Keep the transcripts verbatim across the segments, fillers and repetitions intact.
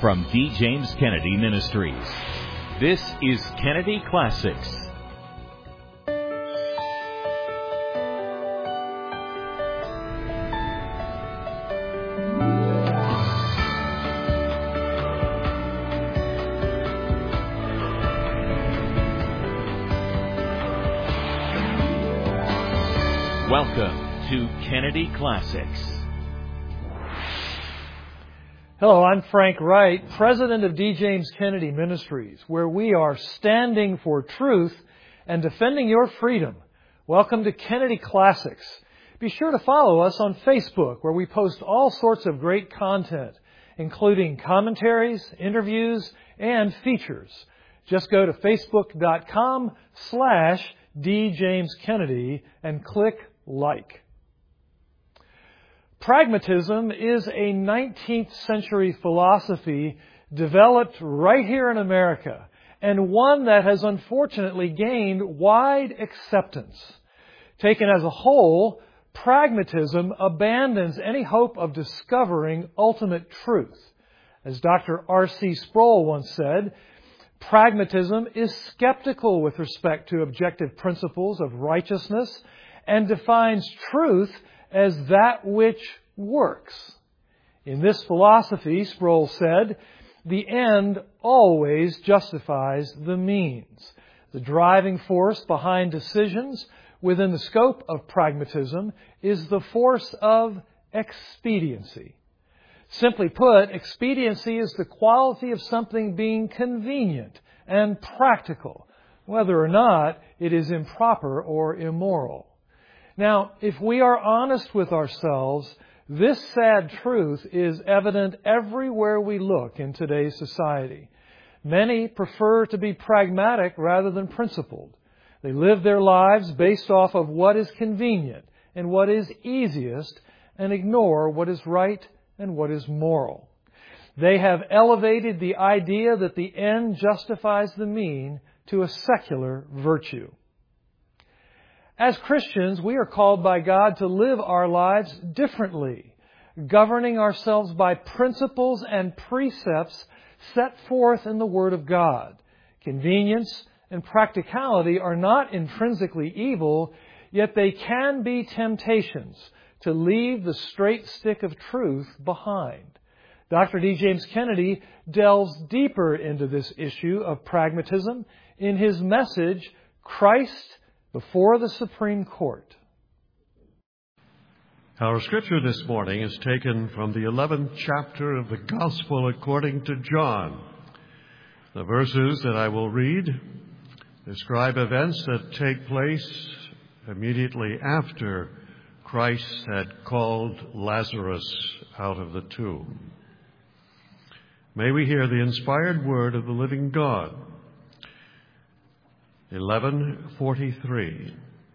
from D. James Kennedy Ministries. This is Kennedy Classics. Welcome to Kennedy Classics. Hello, I'm Frank Wright, President of D. James Kennedy Ministries, where we are standing for truth and defending your freedom. Welcome to Kennedy Classics. Be sure to follow us on Facebook, where we post all sorts of great content, including commentaries, interviews, and features. Just go to facebook.com slash D. James Kennedy and click like. Pragmatism is a nineteenth century philosophy developed right here in America, and one that has unfortunately gained wide acceptance. Taken as a whole, pragmatism abandons any hope of discovering ultimate truth. As Doctor R C Sproul once said, pragmatism is skeptical with respect to objective principles of righteousness and defines truth as that which works. In this philosophy, Sproul said, the end always justifies the means. The driving force behind decisions within the scope of pragmatism is the force of expediency. Simply put, expediency is the quality of something being convenient and practical, whether or not it is improper or immoral. Now, if we are honest with ourselves, this sad truth is evident everywhere we look in today's society. Many prefer to be pragmatic rather than principled. They live their lives based off of what is convenient and what is easiest and ignore what is right and what is moral. They have elevated the idea that the end justifies the mean to a secular virtue. As Christians, we are called by God to live our lives differently, governing ourselves by principles and precepts set forth in the Word of God. Convenience and practicality are not intrinsically evil, yet they can be temptations to leave the straight stick of truth behind. Doctor D. James Kennedy delves deeper into this issue of pragmatism in his message, Christ Before the Supreme Court. Our scripture this morning is taken from the eleventh chapter of the Gospel according to John. The verses that I will read describe events that take place immediately after Christ had called Lazarus out of the tomb. May we hear the inspired word of the living God. eleven forty-three.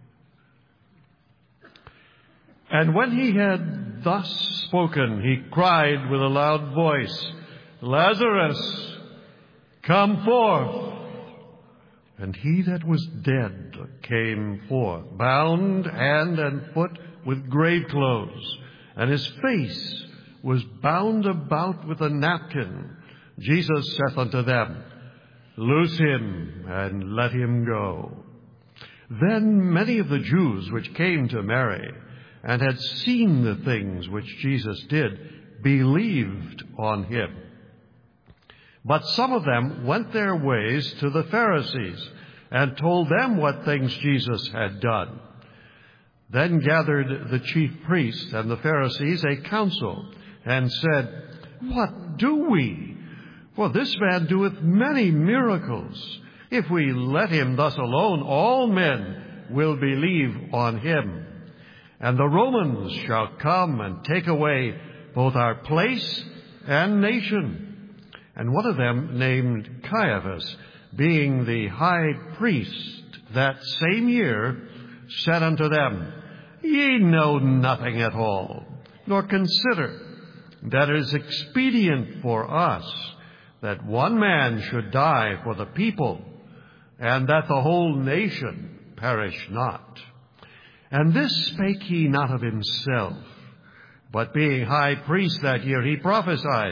And when he had thus spoken, he cried with a loud voice, Lazarus, come forth. And he that was dead came forth, bound hand and foot with grave clothes, and his face was bound about with a napkin. Jesus saith unto them, Loose him, and let him go. Then many of the Jews which came to Mary, and had seen the things which Jesus did, believed on him. But some of them went their ways to the Pharisees, and told them what things Jesus had done. Then gathered the chief priests and the Pharisees a council, and said, What do we? For this man doeth many miracles. If we let him thus alone, all men will believe on him. And the Romans shall come and take away both our place and nation. And one of them, named Caiaphas, being the high priest that same year, said unto them, Ye know nothing at all, nor consider that it is expedient for us that one man should die for the people, and that the whole nation perish not. And this spake he not of himself, but being high priest that year, he prophesied,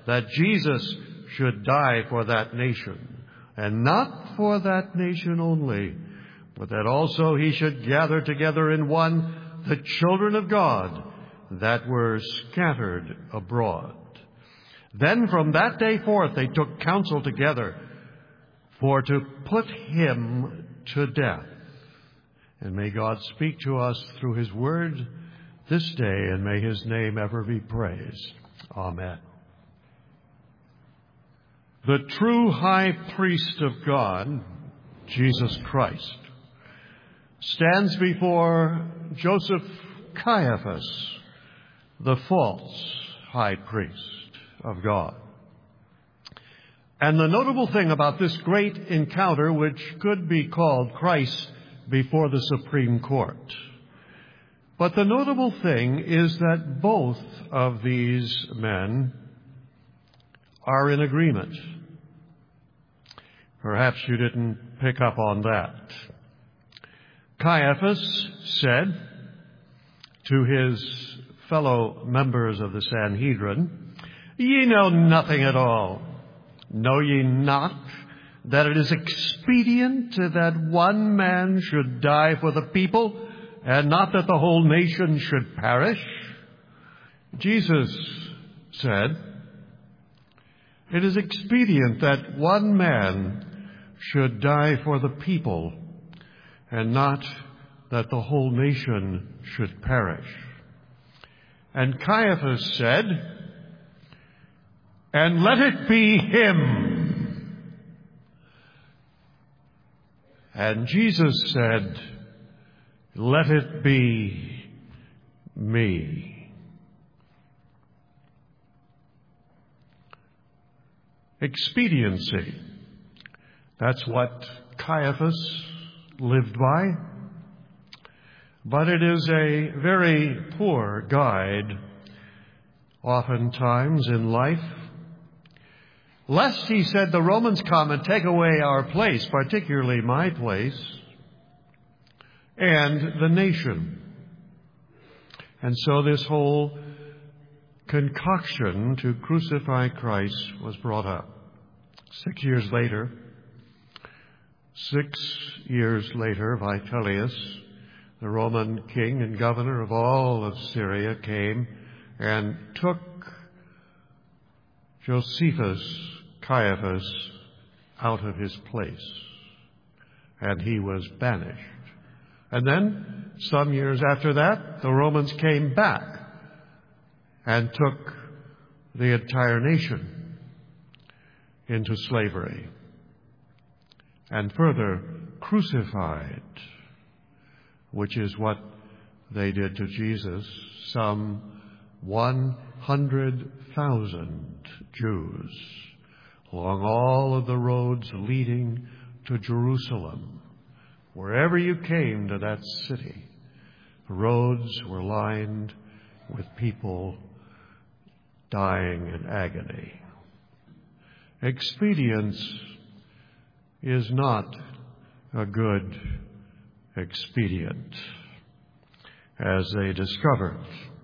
that Jesus should die for that nation, and not for that nation only, but that also he should gather together in one the children of God that were scattered abroad. Then from that day forth they took counsel together for to put him to death. And may God speak to us through his word this day, and may his name ever be praised. Amen. The true high priest of God, Jesus Christ, stands before Joseph Caiaphas, the false high priest of God. And the notable thing about this great encounter, which could be called Christ before the Supreme Court, but the notable thing is that both of these men are in agreement. Perhaps you didn't pick up on that. Caiaphas said to his fellow members of the Sanhedrin, "Ye know nothing at all. Know ye not that it is expedient that one man should die for the people, and not that the whole nation should perish?" Jesus said, "It is expedient that one man should die for the people, and not that the whole nation should perish." And Caiaphas said, "And let it be him." And Jesus said, "Let it be me." Expediency. That's what Caiaphas lived by. But it is a very poor guide, oftentimes in life. Lest, he said, the Romans come and take away our place, particularly my place, and the nation. And so this whole concoction to crucify Christ was brought up. Six years later, six years later, Vitellius, the Roman king and governor of all of Syria, came and took Josephus, Caiaphas, out of his place, and he was banished. And then, some years after that, the Romans came back and took the entire nation into slavery, and further crucified, which is what they did to Jesus, some one hundred thousand Jews along all of the roads leading to Jerusalem. Wherever you came to that city, the roads were lined with people dying in agony. Expedience is not a good expedient, as they discovered.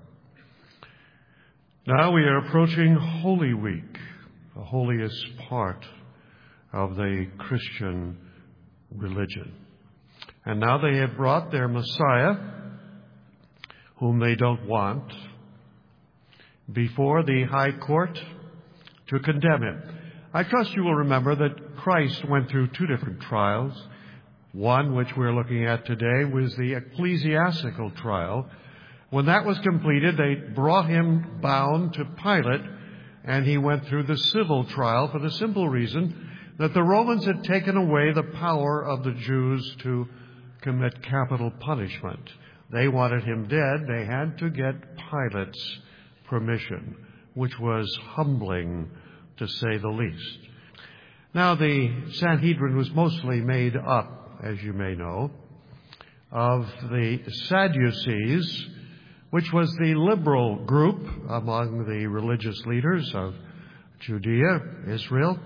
Now we are approaching Holy Week, the holiest part of the Christian religion. And now they have brought their Messiah, whom they don't want, before the high court to condemn him. I trust you will remember that Christ went through two different trials. One, which we're looking at today, was the ecclesiastical trial. When that was completed, they brought him bound to Pilate, and he went through the civil trial for the simple reason that the Romans had taken away the power of the Jews to commit capital punishment. They wanted him dead. They had to get Pilate's permission, which was humbling, to say the least. Now, the Sanhedrin was mostly made up, as you may know, of the Sadducees, which was the liberal group among the religious leaders of Judea, Israel.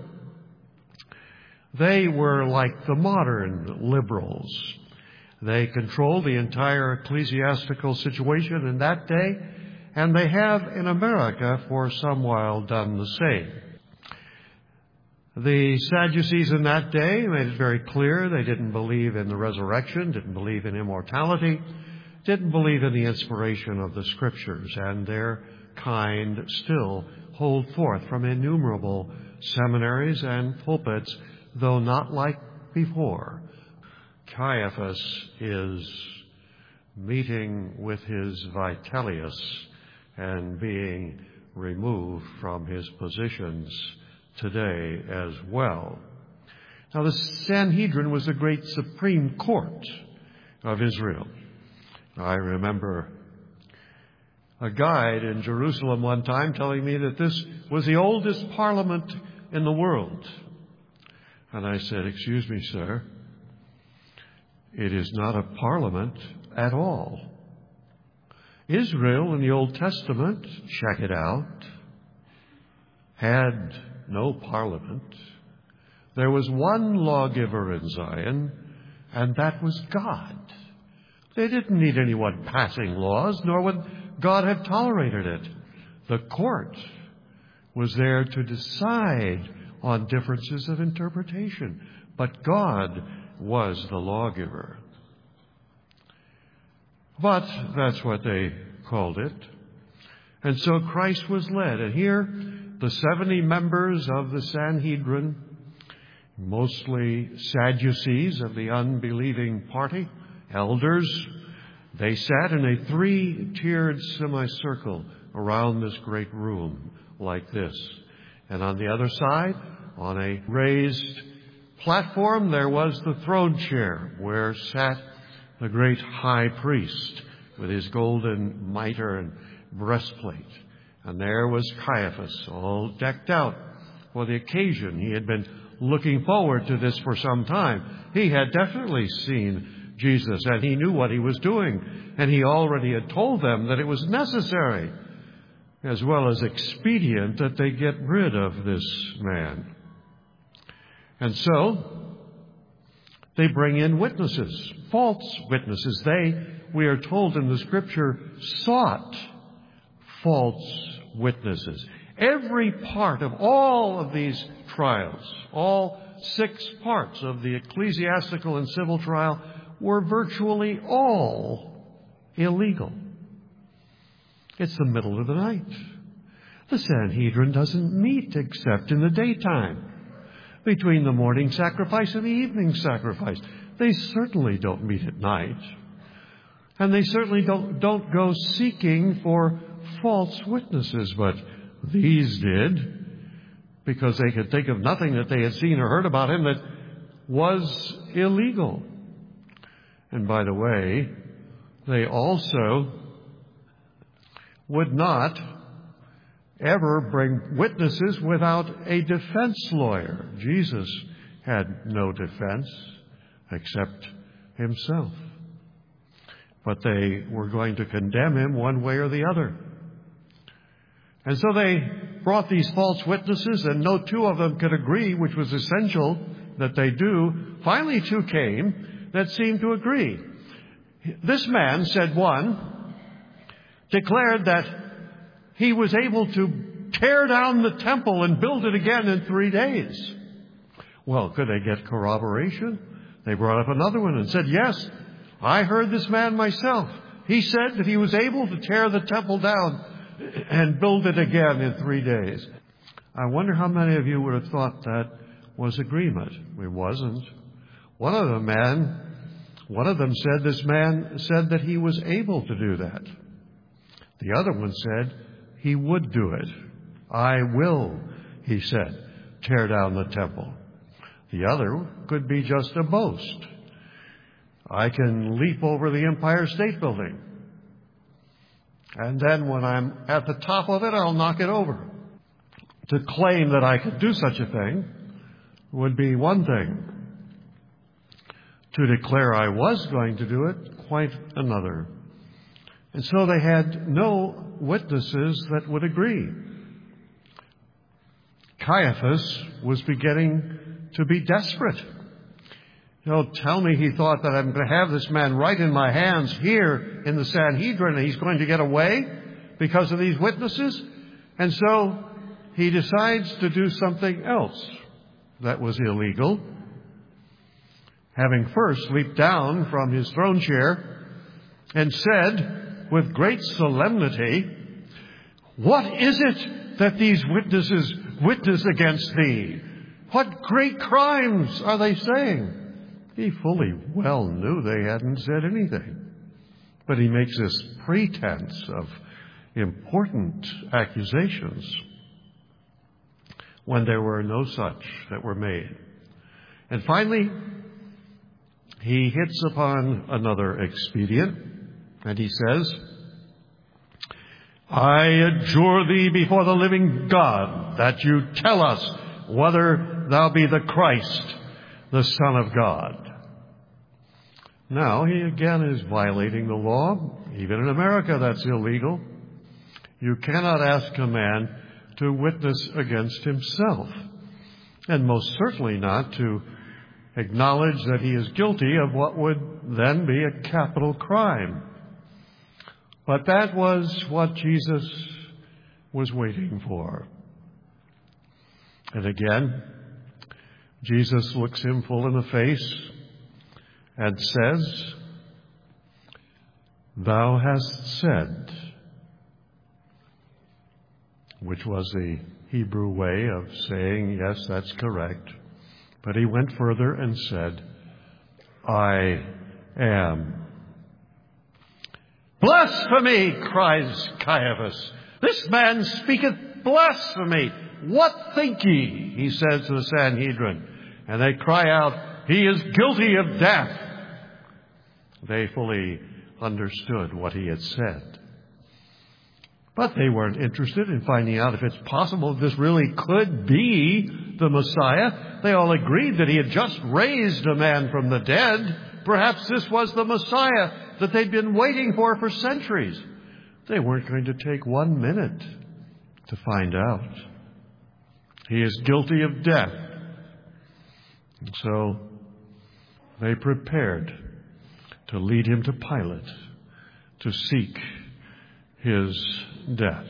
They were like the modern liberals. They controlled the entire ecclesiastical situation in that day, and they have in America for some while done the same. The Sadducees in that day made it very clear they didn't believe in the resurrection, didn't believe in immortality, didn't believe in the inspiration of the Scriptures, and their kind still hold forth from innumerable seminaries and pulpits, though not like before. Caiaphas is meeting with his Vitellius and being removed from his positions today as well. Now, the Sanhedrin was the great supreme court of Israel. I remember a guide in Jerusalem one time telling me that this was the oldest parliament in the world. And I said, "Excuse me, sir, it is not a parliament at all. Israel in the Old Testament, check it out, had no parliament. There was one lawgiver in Zion, and that was God. They didn't need anyone passing laws, nor would God have tolerated it. The court was there to decide on differences of interpretation, but God was the lawgiver." But that's what they called it. And so Christ was led. And here, the seventy members of the Sanhedrin, mostly Sadducees of the unbelieving party, elders, they sat in a three-tiered semicircle around this great room like this. And on the other side, on a raised platform, there was the throne chair where sat the great high priest with his golden mitre and breastplate. And there was Caiaphas, all decked out for the occasion. He had been looking forward to this for some time. He had definitely seen Jesus, and he knew what he was doing. And he already had told them that it was necessary, as well as expedient, that they get rid of this man. And so they bring in witnesses, false witnesses. They, we are told in the Scripture, sought false witnesses. Every part of all of these trials, all six parts of the ecclesiastical and civil trial, were virtually all illegal. It's the middle of the night. The Sanhedrin doesn't meet except in the daytime, between the morning sacrifice and the evening sacrifice. They certainly don't meet at night. And they certainly don't, don't go seeking for false witnesses, but these did, because they could think of nothing that they had seen or heard about him that was illegal. And by the way, they also would not ever bring witnesses without a defense lawyer. Jesus had no defense except himself. But they were going to condemn him one way or the other. And so they brought these false witnesses, and no two of them could agree, which was essential that they do. Finally, two came that seemed to agree. This man, said one, declared that he was able to tear down the temple and build it again in three days. Well, could they get corroboration? They brought up another one and said, yes, I heard this man myself. He said that he was able to tear the temple down and build it again in three days. I wonder how many of you would have thought that was agreement. It wasn't. One of them, man, one of them said this man said that he was able to do that. The other one said he would do it. I will, he said, tear down the temple. The other could be just a boast. I can leap over the Empire State Building, and then when I'm at the top of it, I'll knock it over. To claim that I could do such a thing would be one thing. To declare I was going to do it, quite another. And so they had no witnesses that would agree. Caiaphas was beginning to be desperate. You know, tell me he thought that I'm going to have this man right in my hands here in the Sanhedrin and he's going to get away? because of these witnesses. And so he decides to do something else that was illegal, having first leaped down from his throne chair and said with great solemnity, "What is it that these witnesses witness against thee? What great crimes are they saying?" He fully well knew they hadn't said anything. But he makes this pretense of important accusations when there were no such that were made. And finally, he hits upon another expedient, and he says, "I adjure thee before the living God that you tell us whether thou be the Christ, the Son of God." Now, he again is violating the law. Even in America, that's illegal. You cannot ask a man to witness against himself, and most certainly not to acknowledge that he is guilty of what would then be a capital crime. But that was what Jesus was waiting for. And again, Jesus looks him full in the face and says, "Thou hast said," which was the Hebrew way of saying, yes, that's correct. But he went further and said, "I am." "Blasphemy!" cries Caiaphas. "This man speaketh blasphemy. What think ye?" he says to the Sanhedrin. And they cry out, "He is guilty of death." They fully understood what he had said. But they weren't interested in finding out if it's possible this really could be the Messiah. They all agreed that he had just raised a man from the dead. Perhaps this was the Messiah that they'd been waiting for for centuries. They weren't going to take one minute to find out. He is guilty of death. And so they prepared to lead him to Pilate to seek his death.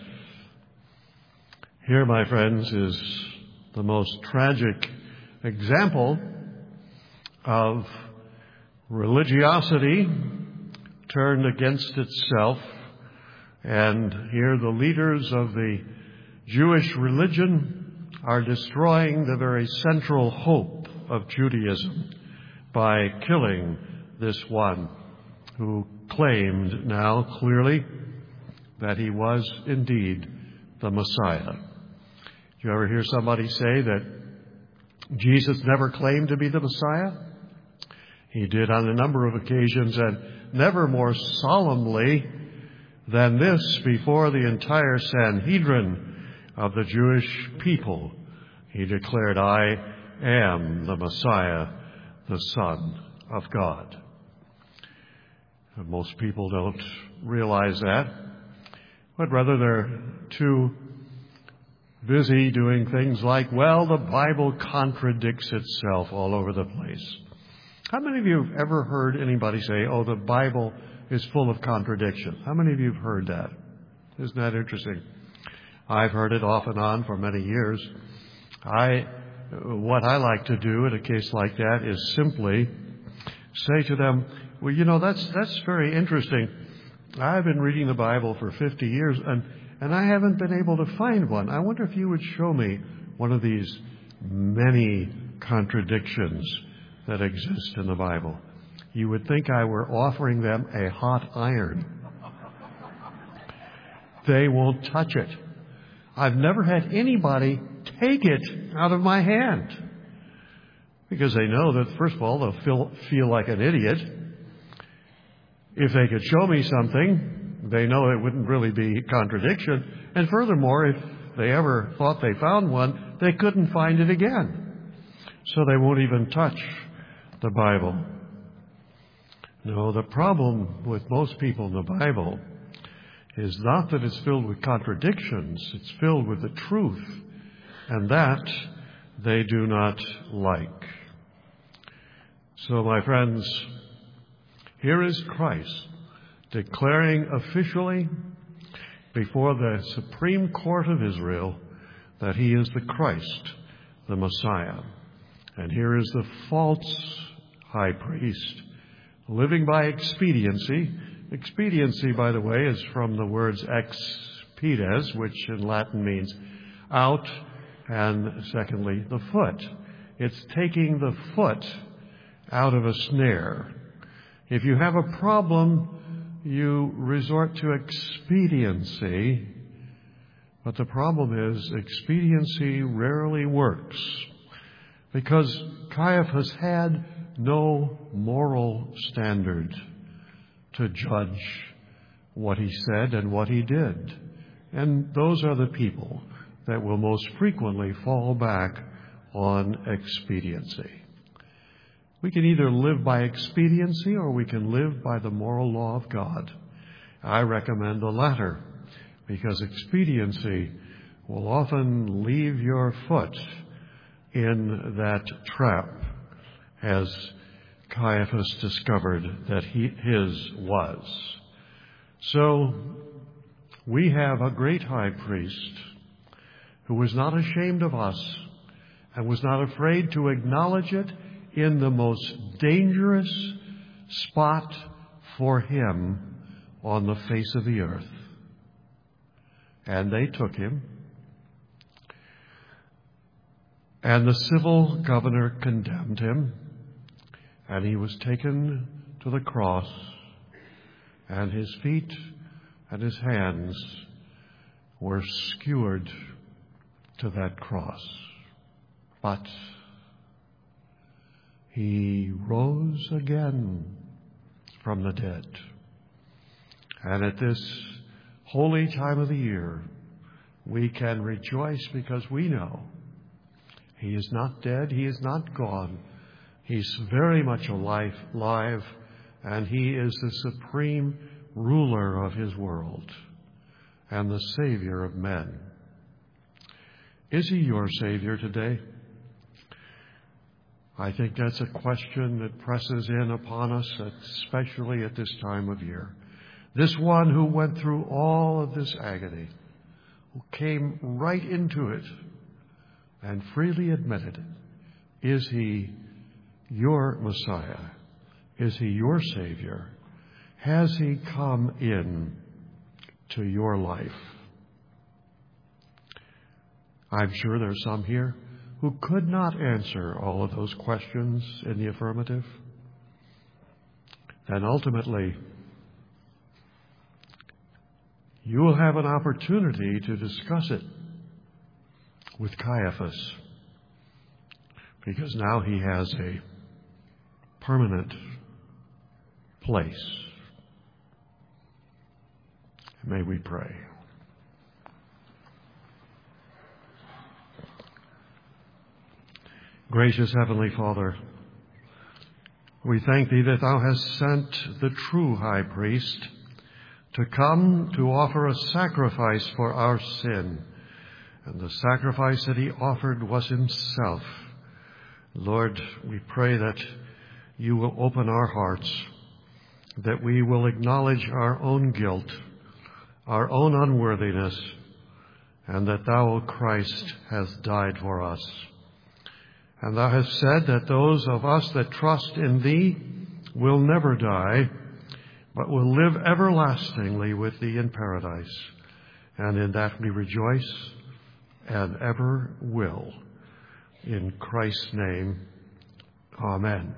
Here, my friends, is the most tragic example of religiosity turned against itself. And here the leaders of the Jewish religion are destroying the very central hope of Judaism by killing this one who claimed now clearly that he was indeed the Messiah. Do you ever hear somebody say that Jesus never claimed to be the Messiah? He did on a number of occasions, and never more solemnly than this before the entire Sanhedrin of the Jewish people. He declared, "I am the Messiah, the Son of God." And most people don't realize that, but rather they're too busy doing things like, well, the Bible contradicts itself all over the place. How many of you have ever heard anybody say, "Oh, the Bible is full of contradictions"? How many of you have heard that? Isn't that interesting? I've heard it off and on for many years. I, what I like to do in a case like that is simply say to them, "Well, you know, that's that's very interesting. I've been reading the Bible for fifty years, and, and I haven't been able to find one. I wonder if you would show me one of these many contradictions that exist in the Bible." You would think I were offering them a hot iron. They won't touch it. I've never had anybody take it out of my hand, because they know that, first of all, they'll feel, feel like an idiot. If they could show me something, they know it wouldn't really be a contradiction. And furthermore, if they ever thought they found one, they couldn't find it again. So they won't even touch the Bible. No, the problem with most people in the Bible is not that it's filled with contradictions. It's filled with the truth. And that they do not like. So, my friends, here is Christ declaring officially before the Supreme Court of Israel that he is the Christ, the Messiah. And here is the false high priest living by expediency. Expediency, by the way, is from the words expedes, which in Latin means out, and secondly, the foot. It's taking the foot out of a snare. If you have a problem, you resort to expediency, but the problem is expediency rarely works, because Caiaphas had no moral standard to judge what he said and what he did. And those are the people that will most frequently fall back on expediency. We can either live by expediency or we can live by the moral law of God. I recommend the latter, because expediency will often leave your foot in that trap, as Caiaphas discovered that he, his was. So we have a great high priest who was not ashamed of us and was not afraid to acknowledge it in the most dangerous spot for him on the face of the earth. And they took him, and the civil governor condemned him, and he was taken to the cross, and his feet and his hands were skewered to that cross. But he rose again from the dead. And at this holy time of the year, we can rejoice because we know he is not dead, he is not gone. He's very much alive, alive, and he is the supreme ruler of his world and the Savior of men. Is he your Savior today? I think that's a question that presses in upon us, especially at this time of year. This one who went through all of this agony, who came right into it and freely admitted it. Is he your Messiah? Is he your Savior? Has he come in to your life? I'm sure there's some here who could not answer all of those questions in the affirmative. And ultimately, you will have an opportunity to discuss it with Caiaphas, because now he has a permanent place. May we pray. Gracious Heavenly Father, we thank Thee that Thou hast sent the true High Priest to come to offer a sacrifice for our sin. And the sacrifice that He offered was Himself. Lord, we pray that You will open our hearts, that we will acknowledge our own guilt, our own unworthiness, and that Thou, O Christ, hast died for us. And Thou hast said that those of us that trust in Thee will never die, but will live everlastingly with Thee in paradise. And in that we rejoice and ever will. In Christ's name, amen.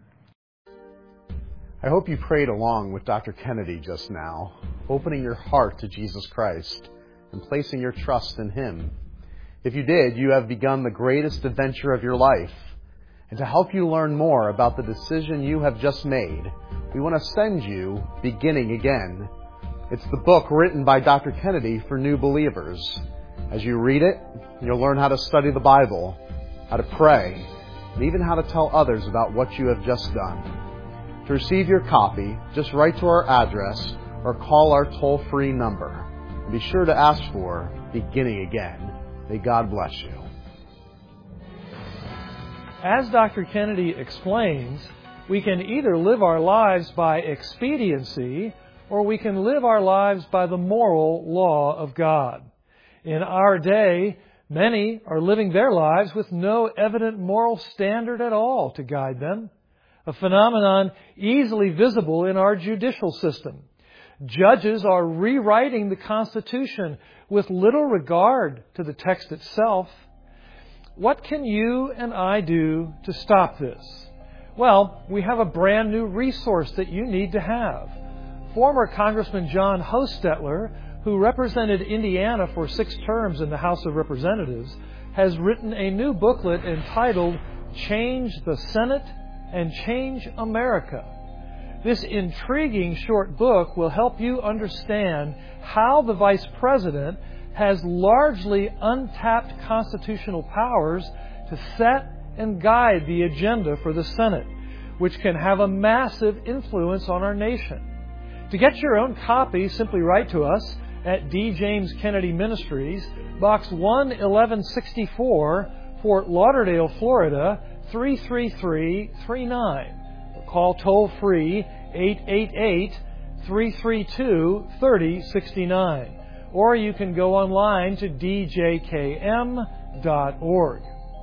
I hope you prayed along with Doctor Kennedy just now, opening your heart to Jesus Christ and placing your trust in Him. If you did, you have begun the greatest adventure of your life. And to help you learn more about the decision you have just made, we want to send you Beginning Again. It's the book written by Doctor Kennedy for new believers. As you read it, you'll learn how to study the Bible, how to pray, and even how to tell others about what you have just done. To receive your copy, just write to our address or call our toll-free number. And be sure to ask for Beginning Again. May God bless you. As Doctor Kennedy explains, we can either live our lives by expediency or we can live our lives by the moral law of God. In our day, many are living their lives with no evident moral standard at all to guide them, a phenomenon easily visible in our judicial system. Judges are rewriting the Constitution with little regard to the text itself. What can you and I do to stop this? Well, we have a brand new resource that you need to have. Former Congressman John Hostetler, who represented Indiana for six terms in the House of Representatives, has written a new booklet entitled Change the Senate and Change America. This intriguing short book will help you understand how the Vice President has largely untapped constitutional powers to set and guide the agenda for the Senate, which can have a massive influence on our nation. To get your own copy, simply write to us at D. James Kennedy Ministries, Box one eleven sixty-four, Fort Lauderdale, Florida, three three three three nine. Or call toll-free eight eight eight, three three two, three oh six nine. Or you can go online to d j k m dot org.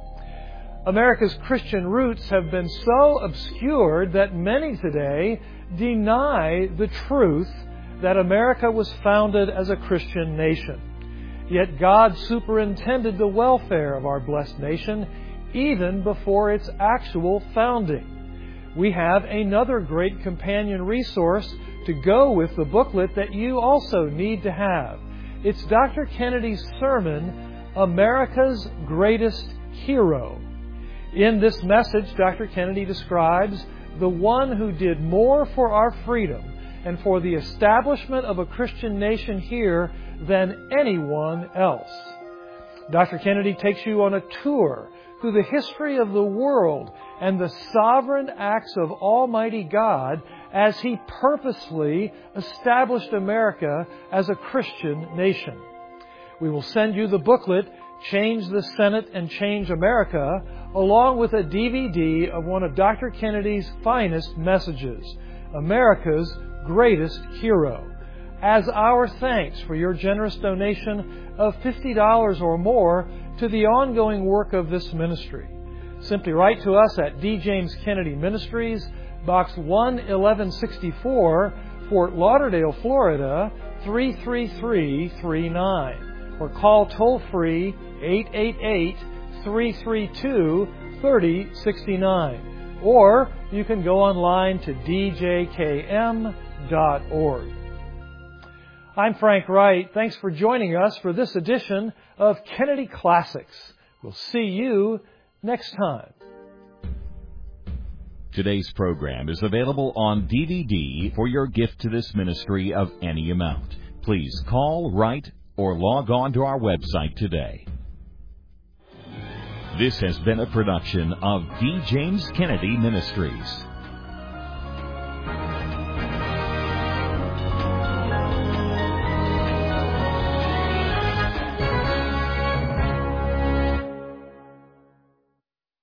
America's Christian roots have been so obscured that many today deny the truth that America was founded as a Christian nation. Yet God superintended the welfare of our blessed nation even before its actual founding. We have another great companion resource to go with the booklet that you also need to have. It's Doctor Kennedy's sermon, America's Greatest Hero. In this message, Doctor Kennedy describes the one who did more for our freedom and for the establishment of a Christian nation here than anyone else. Doctor Kennedy takes you on a tour through the history of the world and the sovereign acts of Almighty God as He purposefully established America as a Christian nation. We will send you the booklet, Change the Senate and Change America, along with a D V D of one of Doctor Kennedy's finest messages, America's Greatest Hero, as our thanks for your generous donation of fifty dollars or more to the ongoing work of this ministry. Simply write to us at D. James Kennedy Ministries, Box one eleven sixty-four, Fort Lauderdale, Florida, three three three three nine. Or call toll-free eight eight eight, three three two, three oh six nine. Or you can go online to d j k m dot org. I'm Frank Wright. Thanks for joining us for this edition of Kennedy Classics. We'll see you next time. Today's program is available on D V D for your gift to this ministry of any amount. Please call, write, or log on to our website today. This has been a production of D. James Kennedy Ministries.